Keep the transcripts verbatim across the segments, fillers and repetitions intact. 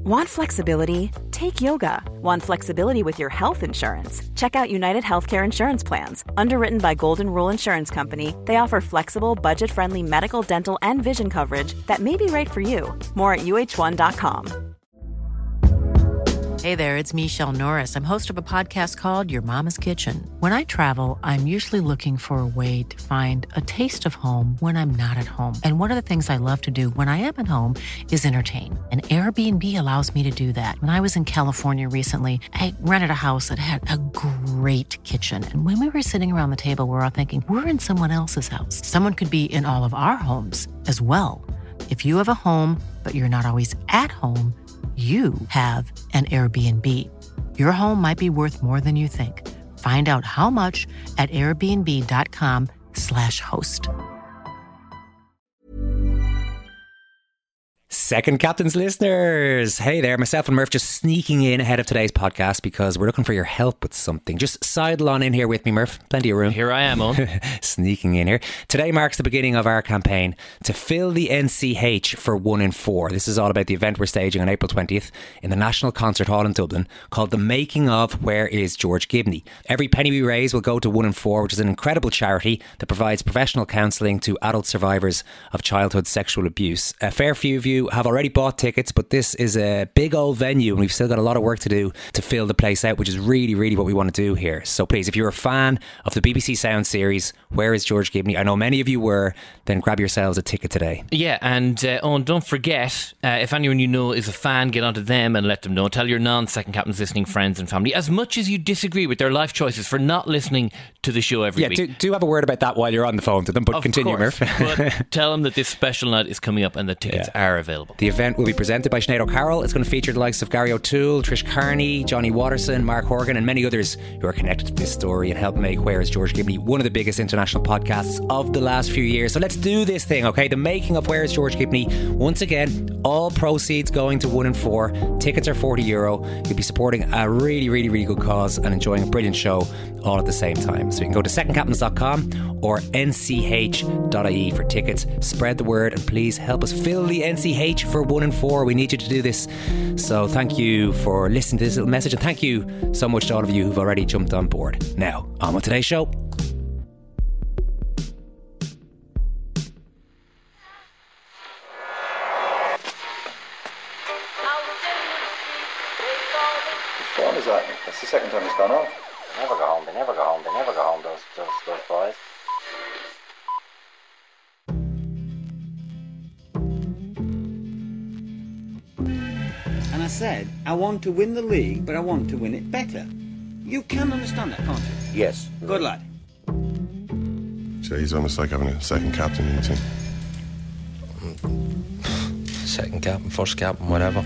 Want flexibility? Take yoga. Want flexibility with your health insurance? Check out United Healthcare Insurance Plans. Underwritten by Golden Rule Insurance Company, they offer flexible, budget-friendly medical, dental, and vision coverage that may be right for you. More at U H one dot com. Hey there, it's Michelle Norris. I'm host of a podcast called Your Mama's Kitchen. When I travel, I'm usually looking for a way to find a taste of home when I'm not at home. And one of the things I love to do when I am at home is entertain. And Airbnb allows me to do that. When I was in California recently, I rented a house that had a great kitchen. And when we were sitting around the table, we were all thinking, we're in someone else's house. Someone could be in all of our homes as well. If you have a home, but you're not always at home, you have an Airbnb. Your home might be worth more than you think. Find out how much at airbnb.com slash host. Second Captains listeners, hey there, myself and Murph just sneaking in ahead of today's podcast because we're looking for your help with something. Just sidle on in here with me, Murph. Plenty of room. Here I am, on. Sneaking in here. Today marks the beginning of our campaign to fill the N C H for one in four. This is all about the event we're staging on April twentieth in the National Concert Hall in Dublin called The Making of Where is George Gibney. Every penny we raise will go to one in four, which is an incredible charity that provides professional counselling to adult survivors of childhood sexual abuse. A fair few of you have already bought tickets, but this is a big old venue and we've still got a lot of work to do to fill the place out, which is really, really what we want to do here. So please, if you're a fan of the B B C Sound series, Where is George Gibney? I know many of you were, then grab yourselves a ticket today. Yeah, and uh, Owen, don't forget, uh, if anyone you know is a fan, get onto them and let them know. Tell your non-Second Captains listening friends and family, as much as you disagree with their life choices for not listening to the show every yeah, week. Yeah, do, do have a word about that while you're on the phone to them, but of continue, course, Murph. But tell them that this special night is coming up and the tickets yeah. are available. The event will be presented by Sinead O'Carroll. It's going to feature the likes of Gary O'Toole, Trish Carney, Johnny Watterson, Mark Horgan and many others who are connected to this story and help make Where is George Gibney one of the biggest international podcasts of the last few years. So let's do this thing, okay? The Making of Where is George Gibney. Once again, all proceeds going to one in four. Tickets are forty euro. You'll be supporting a really, really, really good cause and enjoying a brilliant show all at the same time. So you can go to second captains dot com or n c h dot i e for tickets. Spread the word and please help us fill the N C H for one in four. We need you to do this. So thank you for listening to this little message and thank you so much to all of you who've already jumped on board. Now, on with today's show. What phone is that? That's the second time it's gone off. They never go home, they never go home, they never go home, those, those, those boys. And I said, I want to win the league, but I want to win it better. You can understand that, can't you? Yes. Good lad. So he's almost like having a second captain in the team. Second captain, first captain, whatever.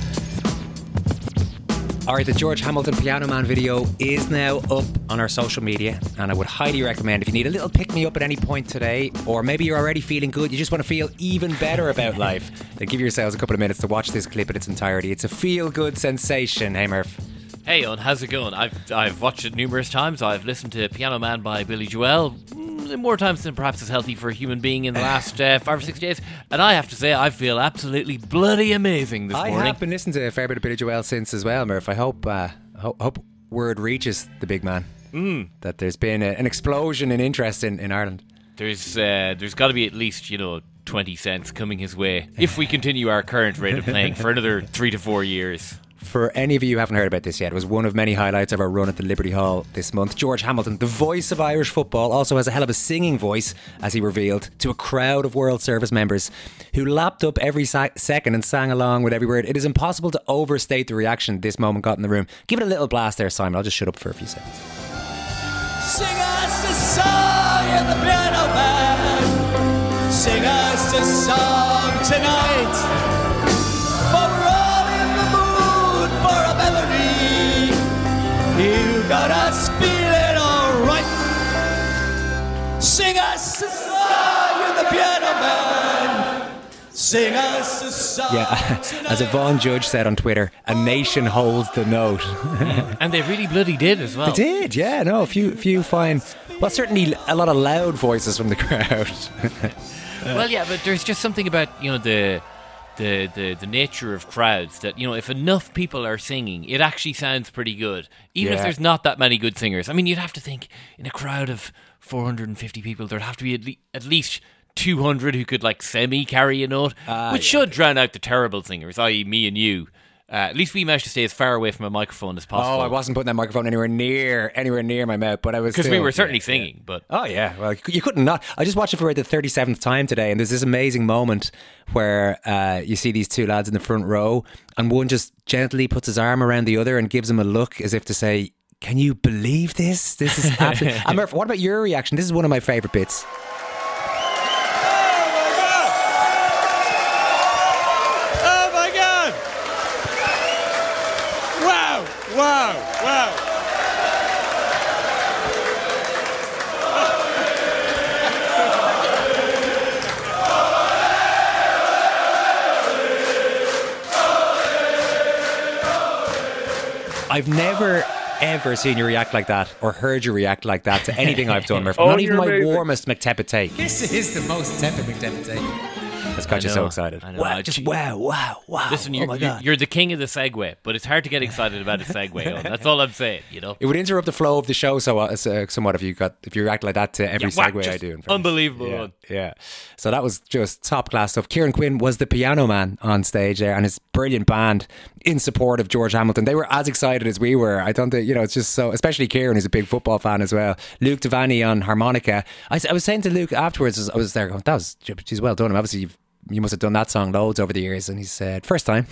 Alright, the George Hamilton Piano Man video is now up on our social media and I would highly recommend if you need a little pick-me-up at any point today or maybe you're already feeling good, you just want to feel even better about life, then give yourselves a couple of minutes to watch this clip in its entirety. It's a feel-good sensation. Hey Murph. Hey Owen, how's it going? I've, I've watched it numerous times. I've listened to Piano Man by Billy Joel more times than perhaps is healthy for a human being in the last uh, five or six days. And I have to say, I feel absolutely bloody amazing this I morning. I have been listening to a fair bit of Billy Joel since as well, Murph. I hope uh, ho- hope word reaches the big man mm. that there's been a, an explosion in interest in, in Ireland. There's uh, there's got to be at least, you know, twenty cents coming his way if we continue our current rate of playing for another three to four years. For any of you who haven't heard about this yet, it was one of many highlights of our run at the Liberty Hall this month. George Hamilton, the voice of Irish football, also has a hell of a singing voice, as he revealed, to a crowd of World Service members who lapped up every sa- second and sang along with every word. It is impossible to overstate the reaction this moment got in the room. Give it a little blast there, Simon. I'll just shut up for a few seconds. Sing us a song in the piano band. Sing us a song tonight. You got us feeling alright. Sing us a song, you're the piano man. Sing us a song. Yeah, as Yvonne Judge said on Twitter, a nation holds the note. And they really bloody did as well. They did, yeah. No, a few, few fine. Well, certainly a lot of loud voices from the crowd. Well, yeah, but there's just something about, you know, the the, the, the nature of crowds that, you know, if enough people are singing, it actually sounds pretty good. Even Yeah. if there's not that many good singers. I mean, you'd have to think in a crowd of four hundred fifty people, there'd have to be at, le- at least two hundred who could, like, semi-carry a note, Ah, which yeah. should drown out the terrible singers, that is me and you. Uh, at least we managed to stay as far away from a microphone as possible. Oh, I wasn't putting that microphone anywhere near anywhere near my mouth, but I was Because we still- were certainly yeah, singing, yeah. but... Oh yeah, well you couldn't not. I just watched it for the thirty-seventh time today, and there's this amazing moment where uh, you see these two lads in the front row, and one just gently puts his arm around the other and gives him a look as if to say, "Can you believe this? This is absolutely." And Murph, what about your reaction? This is one of my favourite bits. Oh my God! Wow! Wow! Wow! I've never ever seen you react like that or heard you react like that to anything I've done, Murph. Oh, Not even you're my amazing. warmest McTeppet take. This is the most tepid McTeppet take. That's got I you so know, excited. I know. Wow, I just just- wow, wow, wow. Listen, oh you're, my you're, God. you're the king of the segue, but it's hard to get excited about a segue. Owen. That's all I'm saying, you know? It would interrupt the flow of the show so uh, so- somewhat if you got if you react like that to every Yeah, wow, segue I just do. In fairness. unbelievable Yeah, one. yeah. So that was just top class stuff. Kieran Quinn was the piano man on stage there, and his brilliant band in support of George Hamilton. They were as excited as we were. I don't think you know. It's just so, especially Kieran, who's a big football fan as well. Luke Devaney on harmonica. I, s- I was saying to Luke afterwards, as I was there going, "That was, geez, well done." And obviously, you've you must have done that song loads over the years. And he said, first time.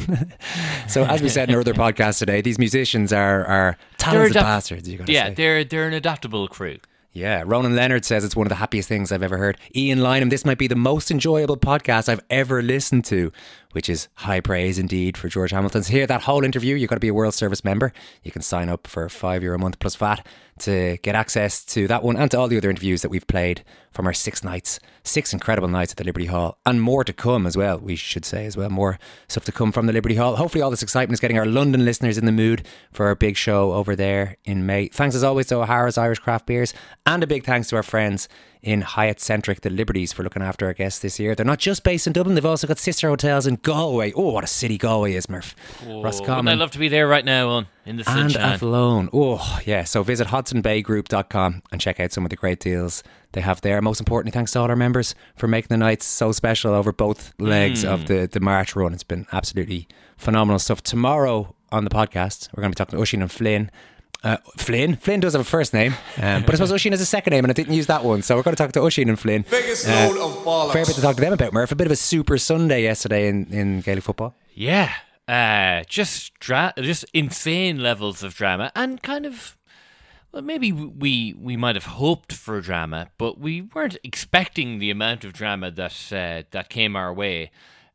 So as we said in our other podcast today, these musicians are, are talented adapt- bastards, you gotta Yeah, say. they're they're an adaptable crew. Yeah, Ronan Leonard says it's one of the happiest things I've ever heard. Ian Lynham, this might be the most enjoyable podcast I've ever listened to, which is high praise indeed for George Hamilton. To hear that whole interview, you've got to be a World Service member. You can sign up for five euro a month plus V A T to get access to that one and to all the other interviews that we've played from our six nights, six incredible nights at the Liberty Hall, and more to come as well, we should say as well. More stuff to come from the Liberty Hall. Hopefully all this excitement is getting our London listeners in the mood for our big show over there in May. Thanks as always to O'Hara's Irish Craft Beers, and a big thanks to our friends in Hyatt Centric, the Liberties, for looking after our guests this year. They're not just based in Dublin, they've also got sister hotels in Galway. Oh, what a city Galway is, Murph. Oh, Roscommon. wouldn't I love to be there right now, on in the And sunshine. Athlone. Oh, yeah. So visit Hudson Bay Group dot com and check out some of the great deals they have there. Most importantly, thanks to all our members for making the nights so special over both legs Mm. of the, the March run. It's been absolutely phenomenal stuff. Tomorrow on the podcast, we're going to be talking to Oisin and Flynn. Uh, Flynn? Flynn does have a first name, um, but I suppose Oisin has a second name and I didn't use that one. So we're going to talk to Oisin and Flynn. Biggest Uh, load of bollocks. Fair bit to talk to them about, Murph. A bit of a super Sunday yesterday in, in Gaelic football. Yeah, uh, just dra- just insane levels of drama, and kind of, well, maybe we we might have hoped for drama, but we weren't expecting the amount of drama that uh, that came our way.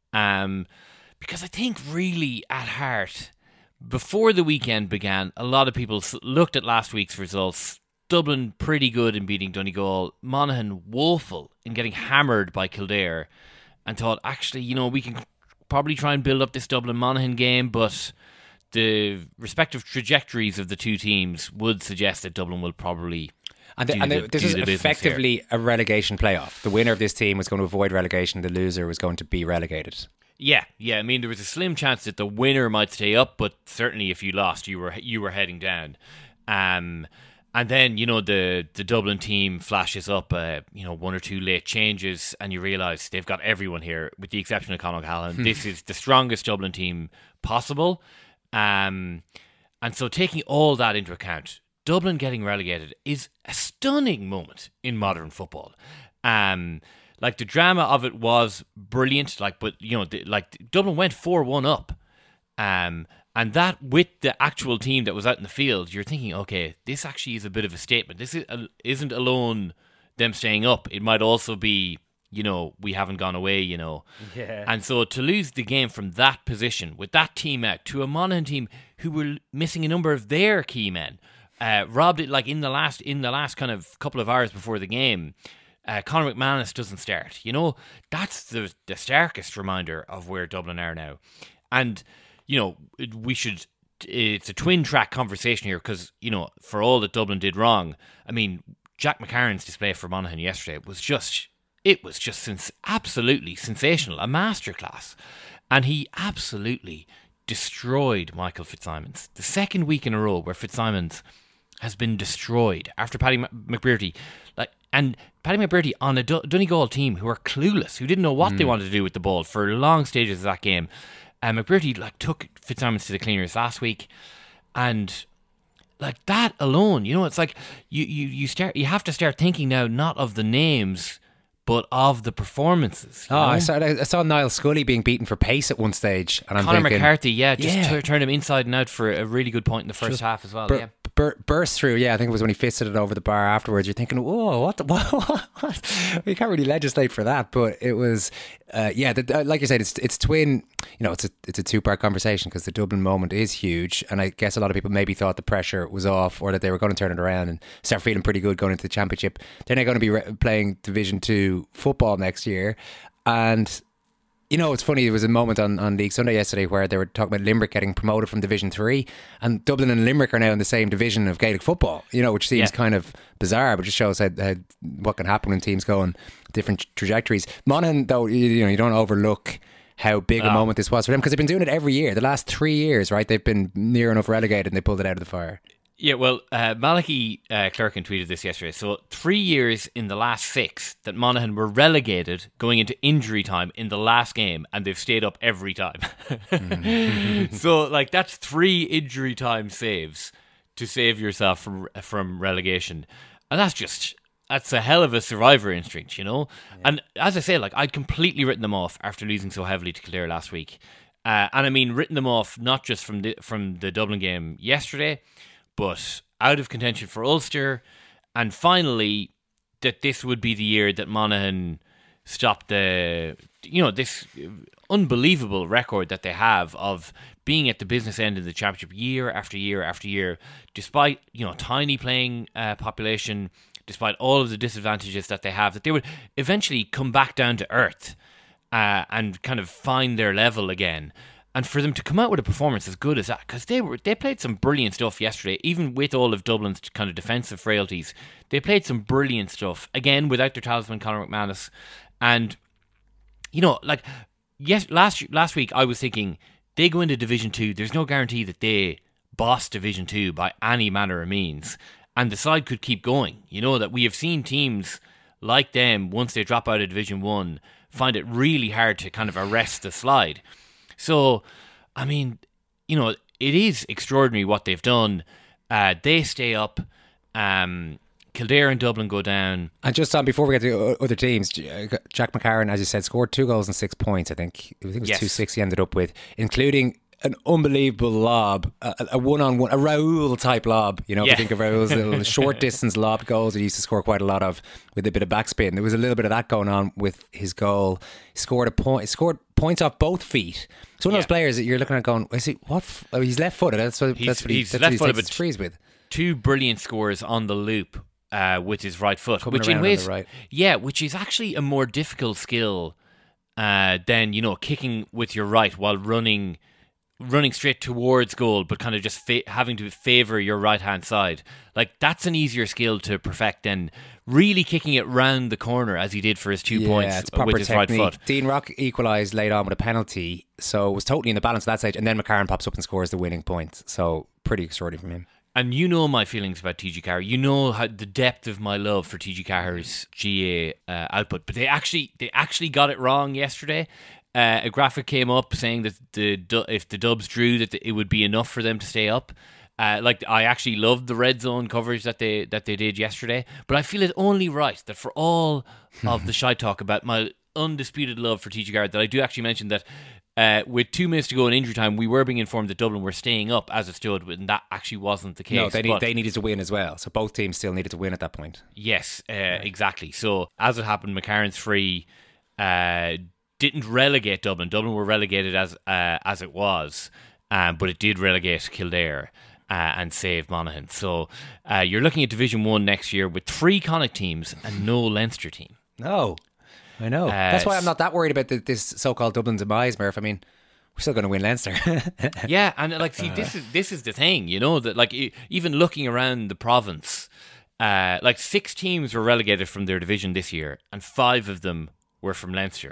Um, because I think really at heart, before the weekend began, a lot of people s- looked at last week's results. Dublin pretty good in beating Donegal. Monaghan woeful in getting hammered by Kildare, and thought, actually, you know, we can probably try and build up this Dublin Monaghan game, but the respective trajectories of the two teams would suggest that Dublin will probably And, the, do and the, the- this do is the business here. effectively a relegation playoff. The winner of this team was going to avoid relegation. The loser was going to be relegated. Yeah, yeah. I mean, there was a slim chance that the winner might stay up, but certainly if you lost, you were you were heading down. Um, and then you know the the Dublin team flashes up, uh, you know, one or two late changes, and you realise they've got everyone here, with the exception of Conor O'Callaghan. This is the strongest Dublin team possible. Um, and so taking all that into account, Dublin getting relegated is a stunning moment in modern football. Um. Like, the drama of it was brilliant. Like, but you know, the, like Dublin went four one up, um, and that with the actual team that was out in the field, you're thinking, okay, this actually is a bit of a statement. This is, isn't alone them staying up. It might also be, you know, we haven't gone away. You know, Yeah. and so to lose the game from that position with that team out to a Monaghan team who were missing a number of their key men, uh, robbed it like in the last in the last kind of couple of hours before the game. Uh, Conor McManus doesn't start. You know, that's the the starkest reminder of where Dublin are now. And, you know, it- we should, it's a twin track conversation here because, you know, for all that Dublin did wrong, I mean, Jack McCarron's display for Monaghan yesterday was just, it was just sens- absolutely sensational, a masterclass. and he absolutely destroyed Michael Fitzsimons. The second week in a row where Fitzsimons has been destroyed after Paddy McBrearty, like, and Paddy McBrearty on a D- Donegal team who are clueless, who didn't know what mm. they wanted to do with the ball for long stages of that game. And McBrearty like took Fitzsimons to the cleaners last week, and like that alone, you know, it's like you, you, you start you have to start thinking now not of the names but of the performances. Oh, I saw, I saw Niall Scully being beaten for pace at one stage, and I'm Conor thinking, McCarthy, yeah, just yeah. T- turned him inside and out for a really good point in the first just half as well. Bur- yeah. Bur- burst through, yeah. I think it was when he fisted it over the bar afterwards. You're thinking, whoa, what? The, what, what, what? We can't really legislate for that, but it was, uh, yeah. The, like you said, it's it's twin. You know, it's a it's a two part conversation because the Dublin moment is huge, and I guess a lot of people maybe thought the pressure was off or that they were going to turn it around and start feeling pretty good going into the championship. They're now going to be re- playing Division Two football next year, and. You know, it's funny, there was a moment on, on League Sunday yesterday where they were talking about Limerick getting promoted from Division three, and Dublin and Limerick are now in the same division of Gaelic football, you know, which seems yeah. kind of bizarre, but just shows how, how what can happen when teams go on different trajectories. Monaghan, though, you, you know, you don't overlook how big a oh. moment this was for them, because they've been doing it every year. The last three years, right, they've been near enough relegated and they pulled it out of the fire. Yeah, well, uh, Malachi uh, Clerkin tweeted this yesterday. So three years in the last six that Monaghan were relegated going into injury time in the last game, and they've stayed up every time. mm-hmm. So, like, that's three injury time saves to save yourself from from relegation. And that's just, that's a hell of a survivor instinct, you know? Yeah. And as I say, like, I'd completely written them off after losing so heavily to Kildare last week. Uh, and I mean, written them off not just from the, from the Dublin game yesterday, but out of contention for Ulster, and finally that this would be the year that Monaghan stopped the, you know, this unbelievable record that they have of being at the business end of the championship year after year after year, despite, you know, tiny playing uh, population, despite all of the disadvantages that they have, that they would eventually come back down to earth uh, and kind of find their level again. And for them to come out with a performance as good as that, because they were they played some brilliant stuff yesterday, even with all of Dublin's kind of defensive frailties. They played some brilliant stuff, again, without their talisman, Conor McManus. And, you know, like, yes, last last week I was thinking, they go into Division two, there's no guarantee that they boss Division two by any manner of means. And the side could keep going. You know, that we have seen teams like them, once they drop out of Division one, find it really hard to kind of arrest the slide. So, I mean, you know, it is extraordinary what they've done. Uh, they stay up. Um, Kildare and Dublin go down. And just on, before we get to other teams, Jack McCarron, as you said, scored two goals and six points, I think. I think it was yes. two six he ended up with, including an unbelievable lob, a, a one-on-one, a Raoul type lob. You know, yeah. if you think of Raoul's little short distance lob goals that he used to score quite a lot of with a bit of backspin. There was a little bit of that going on with his goal. He scored a point. He scored points off both feet. It's one of yeah. those players that you're looking at going, is he, what? F- oh, he's left-footed. That's what, he's, that's what he, he's that's left-footed, what he takes his frees with. Two brilliant scores on the loop uh, with his right foot, Coming which in ways, right. yeah, which is actually a more difficult skill uh, than, you know, kicking with your right while running. running straight towards goal, but kind of just fa- having to favour your right-hand side. Like, that's an easier skill to perfect than really kicking it round the corner as he did for his two yeah, points it's proper with his technique. right foot. Dean Rock equalised late on with a penalty, so it was totally in the balance at that stage, and then McCarron pops up and scores the winning point. So, pretty extraordinary from him. And you know my feelings about T G Carr. You know how the depth of my love for T G Carr's G A uh, output. But they actually they actually got it wrong yesterday. Uh, a graphic came up saying that the if the Dubs drew, that it would be enough for them to stay up. Uh, like, I actually loved the red zone coverage that they that they did yesterday, but I feel it only right that for all of the shy talk about my undisputed love for T G Carr, that I do actually mention that uh, with two minutes to go in injury time, we were being informed that Dublin were staying up as it stood, and that actually wasn't the case. No, they need, they needed to win as well, so both teams still needed to win at that point. Yes, uh, right. exactly. So as it happened, McCarron's free uh, didn't relegate Dublin. Dublin were relegated as uh, as it was, um, but it did relegate Kildare uh, and save Monaghan. So uh, you're looking at Division one next year with three Connacht teams and no Leinster team. No, I know. Uh, That's why I'm not that worried about the, this so-called Dublin demise, Murph. I mean, we're still going to win Leinster. Yeah, and like, see, this is this is the thing, you know, that like even looking around the province, uh, like six teams were relegated from their division this year, and five of them were from Leinster.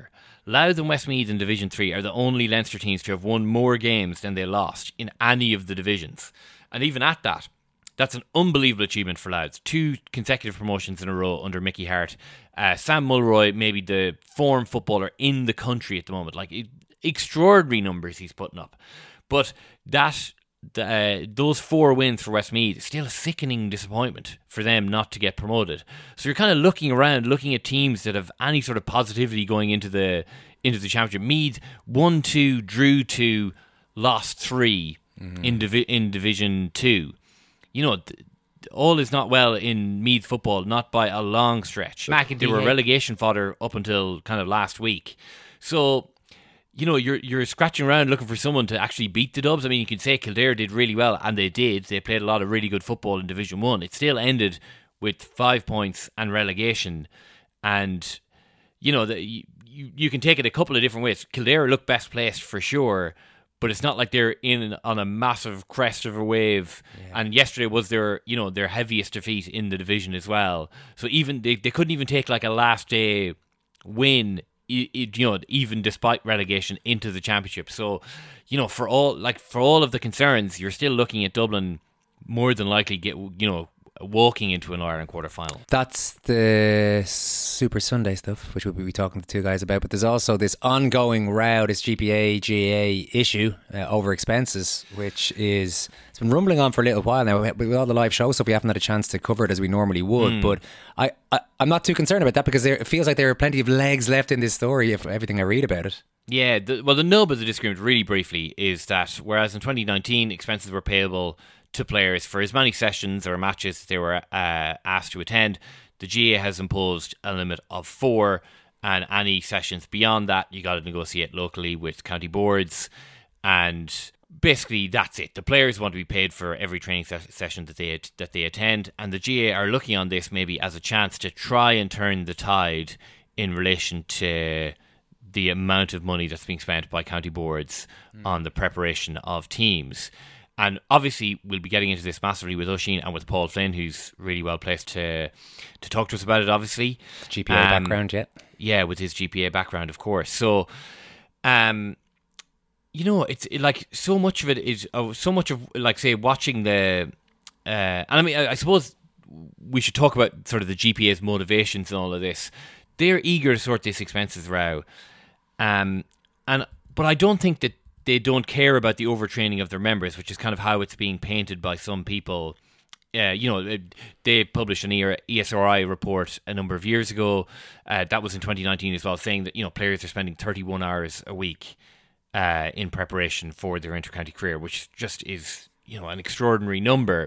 Louth and Westmeath in Division three are the only Leinster teams to have won more games than they lost in any of the divisions. And even at that, that's an unbelievable achievement for Louth. Two consecutive promotions in a row under Mickey Hart. Uh, Sam Mulroy, maybe the form footballer in the country at the moment. Like, it, extraordinary numbers he's putting up. But that... The, uh, those four wins for Westmeath, still a sickening disappointment for them not to get promoted. So you're kind of looking around, looking at teams that have any sort of positivity going into the into the championship. Meath won two, drew two, lost three mm-hmm. in divi- in Division Two. You know, th- all is not well in Meath football, not by a long stretch. They were relegation fodder up until kind of last week. So, you know, you're you're scratching around looking for someone to actually beat the Dubs. I mean, you can say Kildare did really well, and they did. They played a lot of really good football in Division One. It still ended with five points and relegation. And, you know, the, you, you can take it a couple of different ways. Kildare look best placed for sure, but it's not like they're in on a massive crest of a wave. Yeah. And yesterday was their, you know, their heaviest defeat in the division as well. So even they, they couldn't even take like a last day win, you know, even despite relegation into the championship. So, you know, for all like for all of the concerns, you're still looking at Dublin more than likely get you know walking into an Ireland quarter final. That's the Super Sunday stuff, which we'll be talking to two guys about. But there's also this ongoing row, this G P A G A A issue uh, over expenses, which is it's been rumbling on for a little while now. With all the live show stuff, we haven't had a chance to cover it as we normally would. Mm. But I, I, I'm not too concerned about that because there, it feels like there are plenty of legs left in this story. If everything I read about it. Yeah, the, well, the nub of the disagreement, really briefly, is that whereas in twenty nineteen expenses were payable to players for as many sessions or matches they were uh, asked to attend, the G A A has imposed a limit of four, and any sessions beyond that you got to negotiate locally with county boards, and basically that's it. The players want to be paid for every training ses- session that they that they attend, and the G A A are looking on this maybe as a chance to try and turn the tide in relation to the amount of money that's being spent by county boards mm. on the preparation of teams. And obviously, we'll be getting into this massively with Oisin and with Paul Flynn, who's really well placed to to talk to us about it, obviously. G P A um, background, yeah. Yeah, with his G P A background, of course. So, um, you know, it's it, like so much of it is, uh, so much of, like, say, watching the, uh, and I mean, I, I suppose we should talk about sort of the G P A's motivations and all of this. They're eager to sort this expenses row. Um, and but I don't think that they don't care about the overtraining of their members, which is kind of how it's being painted by some people. Uh, you know, they published an E S R I report a number of years ago. Uh, that was in twenty nineteen as well, saying that, you know, players are spending thirty-one hours a week uh, in preparation for their intercounty career, which just is, you know, an extraordinary number.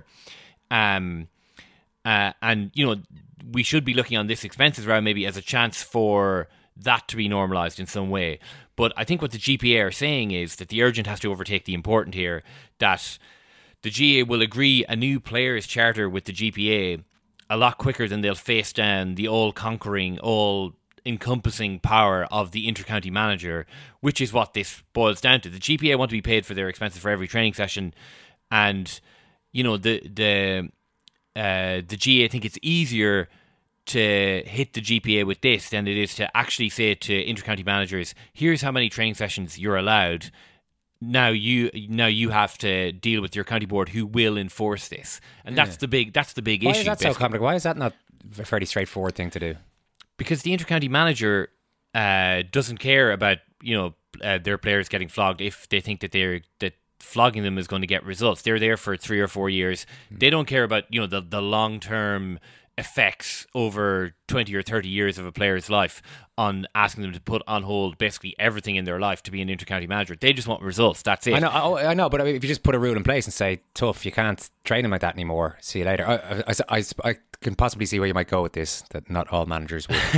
Um, uh, and, you know, we should be looking on this expenses round maybe as a chance for that to be normalised in some way. But I think what the G P A are saying is that the urgent has to overtake the important here, that the G A A will agree a new players' charter with the G P A a lot quicker than they'll face down the all-conquering, all-encompassing power of the intercounty manager, which is what this boils down to. The G P A want to be paid for their expenses for every training session, and, you know, the the uh, the G A A think it's easier to hit the G P A with this than it is to actually say to intercounty managers, here's how many training sessions you're allowed. Now you now you have to deal with your county board who will enforce this. And that's yeah. the big that's the big Why issue. Why is that basically. so complicated? Why is that not a fairly straightforward thing to do? Because the intercounty manager uh, doesn't care about, you know, uh, their players getting flogged if they think that they're that flogging them is going to get results. They're there for three or four years. Hmm. They don't care about, you know, the the long term effects over twenty or thirty years of a player's life on asking them to put on hold basically everything in their life to be an intercounty manager. They just want results. That's it. I know, I, I know, but I mean, if you just put a rule in place and say, tough, you can't train them like that anymore, see you later. I, I, I, I can possibly see where you might go with this, that not all managers would.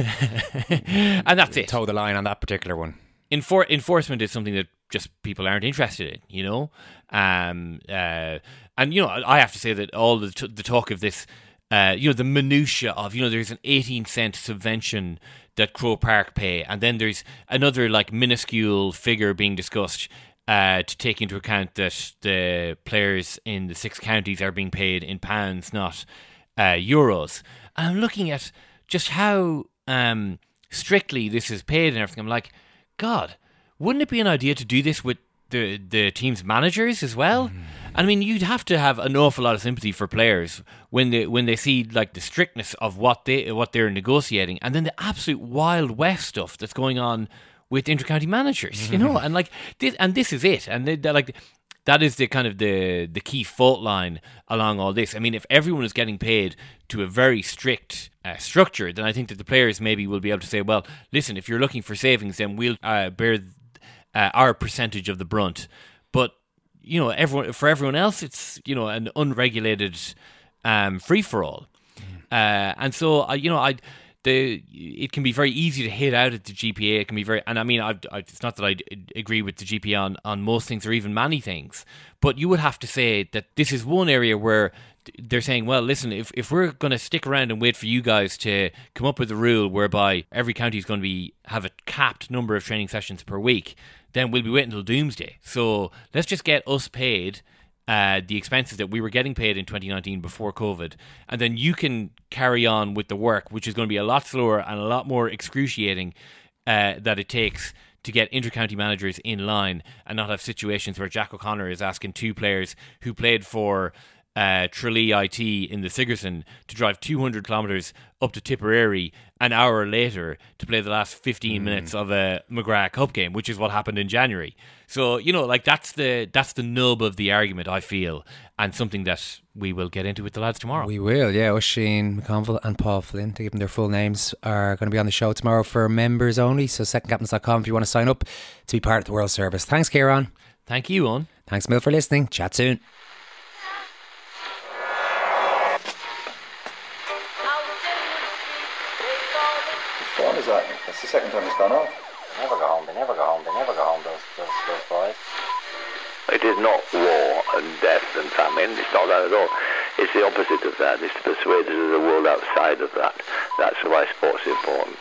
And that's it. Toe the line on that particular one. Enfor- enforcement is something that just people aren't interested in, you know? Um, uh, and, you know, I have to say that all the, t- the talk of this, Uh, you know, the minutiae of, you know, there's an eighteen cent subvention that Croke Park pay, and then there's another, like, minuscule figure being discussed uh, to take into account that the players in the six counties are being paid in pounds, not uh, euros. And I'm looking at just how um, strictly this is paid and everything. I'm like, God, wouldn't it be an idea to do this with the the team's managers as well? Mm. I mean, you'd have to have an awful lot of sympathy for players when they when they see like the strictness of what they what they're negotiating, and then the absolute Wild West stuff that's going on with intercounty managers, mm-hmm. you know, and like this, and this is it, and they, they're like. That is the kind of the, the key fault line along all this. I mean, if everyone is getting paid to a very strict uh, structure, then I think that the players maybe will be able to say, well, listen, if you're looking for savings, then we'll uh, bear uh, our percentage of the brunt. But, you know, everyone for everyone else, it's, you know, an unregulated um, free-for-all. Mm. Uh, and so, uh, you know, I... The, it can be very easy to hit out at the G P A. It can be very, and I mean, I, I, it's not that I agree with the G P A on, on most things or even many things, but you would have to say that this is one area where they're saying, well, listen, if, if we're going to stick around and wait for you guys to come up with a rule whereby every county is going to be have a capped number of training sessions per week, then we'll be waiting until doomsday. So let's just get us paid Uh, the expenses that we were getting paid in twenty nineteen before COVID, and then you can carry on with the work, which is going to be a lot slower and a lot more excruciating uh, that it takes to get intercounty managers in line and not have situations where Jack O'Connor is asking two players who played for uh, Tralee I T in the Sigerson to drive two hundred kilometres up to Tipperary an hour later to play the last fifteen mm. minutes of a McGrath Cup game, which is what happened in January. So, you know, like that's the that's the nub of the argument, I feel, and something that we will get into with the lads tomorrow. We will, yeah. Oisin McConville and Paul Flynn, to give them their full names, are going to be on the show tomorrow for members only. So second captains dot com if you want to sign up to be part of the World Service. Thanks, Kieran. Thank you, Owen. Thanks, Mill, for listening. Chat soon. What is that? That's the second time it's gone off. They never go home, they never go home, they never go home, those, those, those boys. It is not war and death and famine, it's not that at all. It's the opposite of that, it's to persuade us of the world outside of that. That's why sport's important.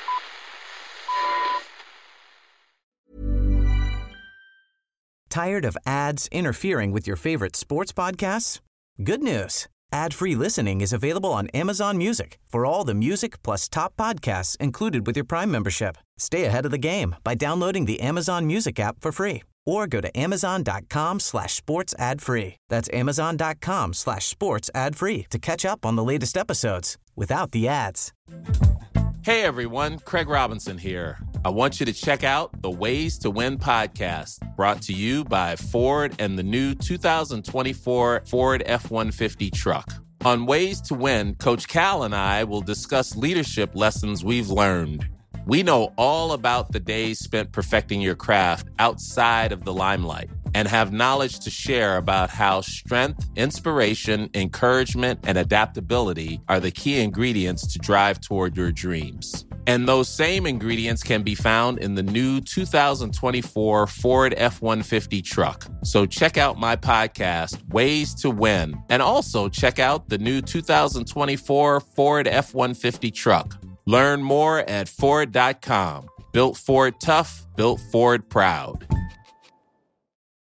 Tired of ads interfering with your favorite sports podcasts? Good news. Ad-free listening is available on Amazon Music for all the music plus top podcasts included with your Prime membership. Stay ahead of the game by downloading the Amazon Music app for free or go to amazon.com slash sports ad free. That's amazon.com slash sports ad free to catch up on the latest episodes without the ads. Hey everyone, Craig Robinson here. I want you to check out the Ways to Win podcast, brought to you by Ford and the new two thousand twenty-four Ford F one fifty truck. On Ways to Win, Coach Cal and I will discuss leadership lessons we've learned. We know all about the days spent perfecting your craft outside of the limelight and have knowledge to share about how strength, inspiration, encouragement, and adaptability are the key ingredients to drive toward your dreams. And those same ingredients can be found in the new two thousand twenty-four Ford F one fifty truck. So check out my podcast, Ways to Win, and also check out the new two thousand twenty-four Ford F one fifty truck. Learn more at Ford dot com. Built Ford tough, built Ford proud.